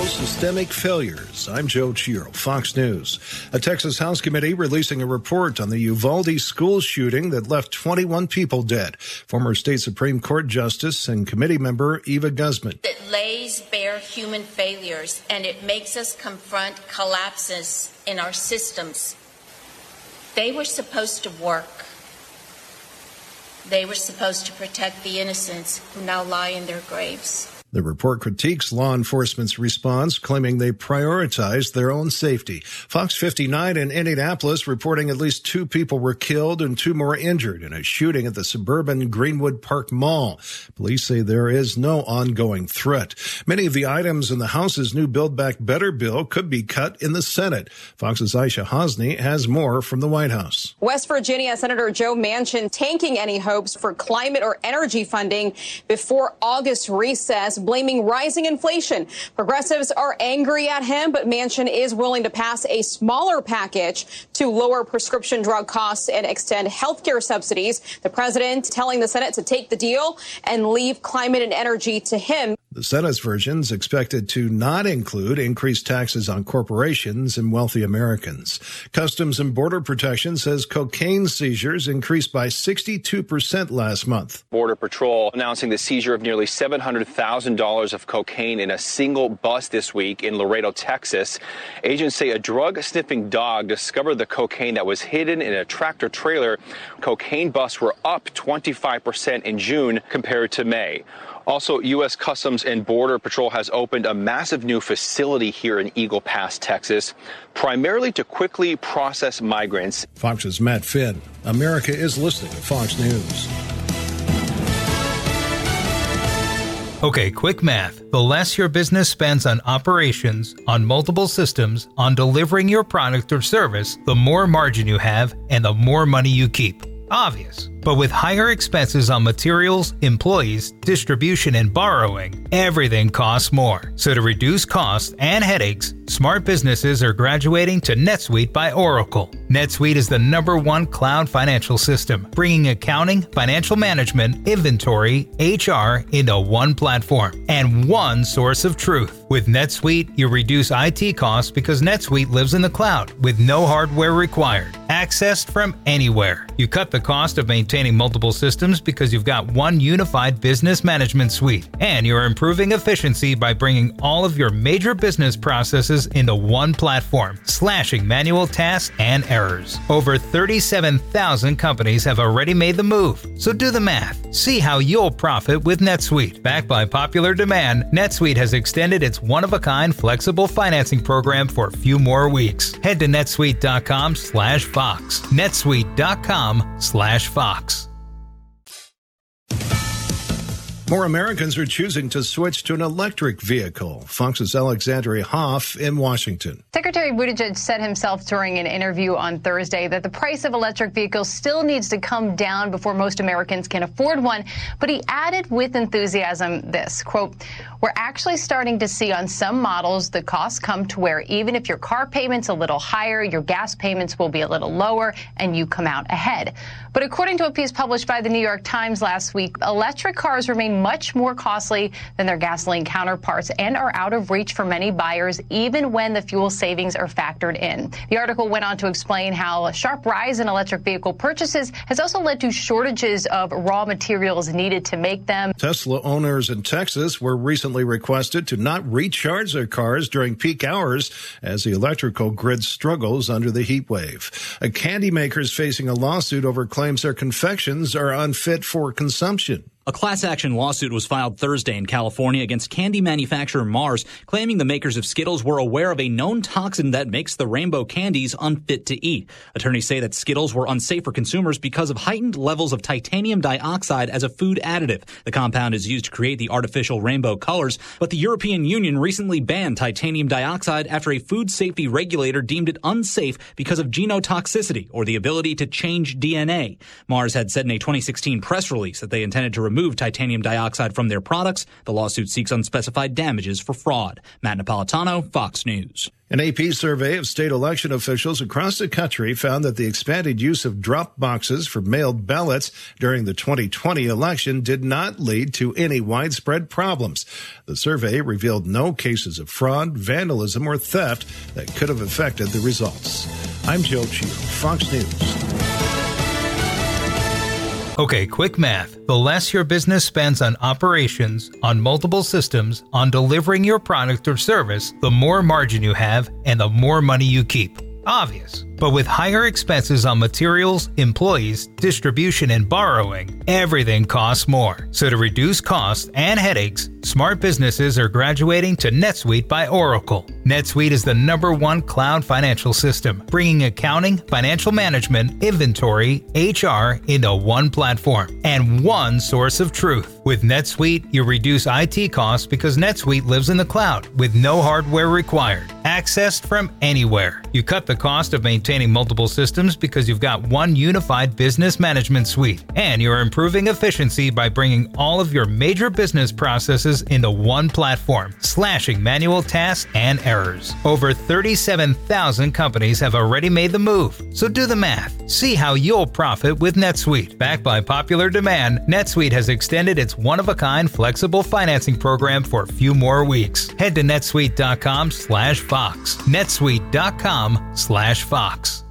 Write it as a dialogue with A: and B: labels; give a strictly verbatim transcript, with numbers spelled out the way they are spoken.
A: systemic failures. I'm Joe Chiro, Fox News. A Texas House committee releasing a report on the Uvalde school shooting that left twenty-one people dead. Former state Supreme Court Justice and committee member Eva Guzman.
B: It lays bare human failures, and it makes us confront collapses in our systems. They were supposed to work. They were supposed to protect the innocents who now lie in their graves.
A: The report critiques law enforcement's response, claiming they prioritized their own safety. Fox fifty-nine in Indianapolis reporting at least two people were killed and two more injured in a shooting at the suburban Greenwood Park Mall. Police say there is no ongoing threat. Many of the items in the House's new Build Back Better bill could be cut in the Senate. Fox's Aisha Hosni has more from the White House.
C: West Virginia Senator Joe Manchin tanking any hopes for climate or energy funding before August recess, blaming rising inflation. Progressives are angry at him, but Manchin is willing to pass a smaller package to lower prescription drug costs and extend health care subsidies. The president telling the Senate to take the deal and leave climate and energy to him.
A: The Senate's version is expected to not include increased taxes on corporations and wealthy Americans. Customs and Border Protection says cocaine seizures increased by sixty-two percent last month.
D: Border Patrol announcing the seizure of nearly seven hundred thousand dollars of cocaine in a single bus this week in Laredo, Texas. Agents say a drug-sniffing dog discovered the cocaine that was hidden in a tractor trailer. Cocaine busts were up twenty-five percent in June compared to May. Also, U S. Customs and Border Patrol has opened a massive new facility here in Eagle Pass, Texas, primarily to quickly process migrants.
A: Fox's Matt Finn. America is listening to Fox News.
E: Okay, quick math. The less your business spends on operations, on multiple systems, on delivering your product or service, the more margin you have and the more money you keep. Obvious. But with higher expenses on materials, employees, distribution, and borrowing, everything costs more. So to reduce costs and headaches, smart businesses are graduating to NetSuite by Oracle. NetSuite is the number one cloud financial system, bringing accounting, financial management, inventory, H R into one platform and one source of truth. With NetSuite, you reduce I T costs because NetSuite lives in the cloud with no hardware required, accessed from anywhere. You cut the cost of maintaining multiple systems because you've got one unified business management suite, and you're improving efficiency by bringing all of your major business processes into one platform, slashing manual tasks and errors. Over thirty-seven thousand companies have already made the move, so do the math. See how you'll profit with NetSuite. Backed by popular demand, NetSuite has extended its one-of-a-kind flexible financing program for a few more weeks. Head to netsuite.com slash Fox. netsuite.com slash Fox.
A: More Americans are choosing to switch to an electric vehicle. Fox's Alexandria Hoff in Washington.
F: Secretary Buttigieg said himself during an interview on Thursday that the price of electric vehicles still needs to come down before most Americans can afford one. But he added with enthusiasm this, quote, "We're actually starting to see on some models the costs come to where even if your car payment's a little higher, your gas payments will be a little lower and you come out ahead." But according to a piece published by the New York Times last week, electric cars remain much more costly than their gasoline counterparts and are out of reach for many buyers, even when the fuel savings are factored in. The article went on to explain how a sharp rise in electric vehicle purchases has also led to shortages of raw materials needed to make them.
A: Tesla owners in Texas were recently requested to not recharge their cars during peak hours as the electrical grid struggles under the heat wave. A candy maker is facing a lawsuit over claims their confections are unfit for consumption.
G: A class action lawsuit was filed Thursday in California against candy manufacturer Mars, claiming the makers of Skittles were aware of a known toxin that makes the rainbow candies unfit to eat. Attorneys say that Skittles were unsafe for consumers because of heightened levels of titanium dioxide as a food additive. The compound is used to create the artificial rainbow colors, but the European Union recently banned titanium dioxide after a food safety regulator deemed it unsafe because of genotoxicity, or the ability to change D N A. Mars had said in a twenty sixteen press release that they intended to remove remove titanium dioxide from their products. The lawsuit seeks unspecified damages for fraud. Matt Napolitano, Fox News.
A: An A P survey of state election officials across the country found that the expanded use of drop boxes for mailed ballots during the twenty twenty election did not lead to any widespread problems. The survey revealed no cases of fraud, vandalism, or theft that could have affected the results. I'm Joe Chio, Fox News.
E: Okay, quick math. The less your business spends on operations, on multiple systems, on delivering your product or service, the more margin you have and the more money you keep. Obvious. But with higher expenses on materials, employees, distribution, and borrowing, everything costs more. So to reduce costs and headaches, smart businesses are graduating to NetSuite by Oracle. NetSuite is the number one cloud financial system, bringing accounting, financial management, inventory, H R into one platform and one source of truth. With NetSuite, you reduce I T costs because NetSuite lives in the cloud with no hardware required, accessed from anywhere. You cut the cost of maintaining multiple systems because you've got one unified business management suite, and you're improving efficiency by bringing all of your major business processes into one platform, slashing manual tasks and errors. Over thirty-seven thousand companies have already made the move, so do the math. See how you'll profit with NetSuite. Backed by popular demand, NetSuite has extended its one-of-a-kind flexible financing program for a few more weeks. Head to netsuite dot com slash Fox. netsuite dot com slash Fox.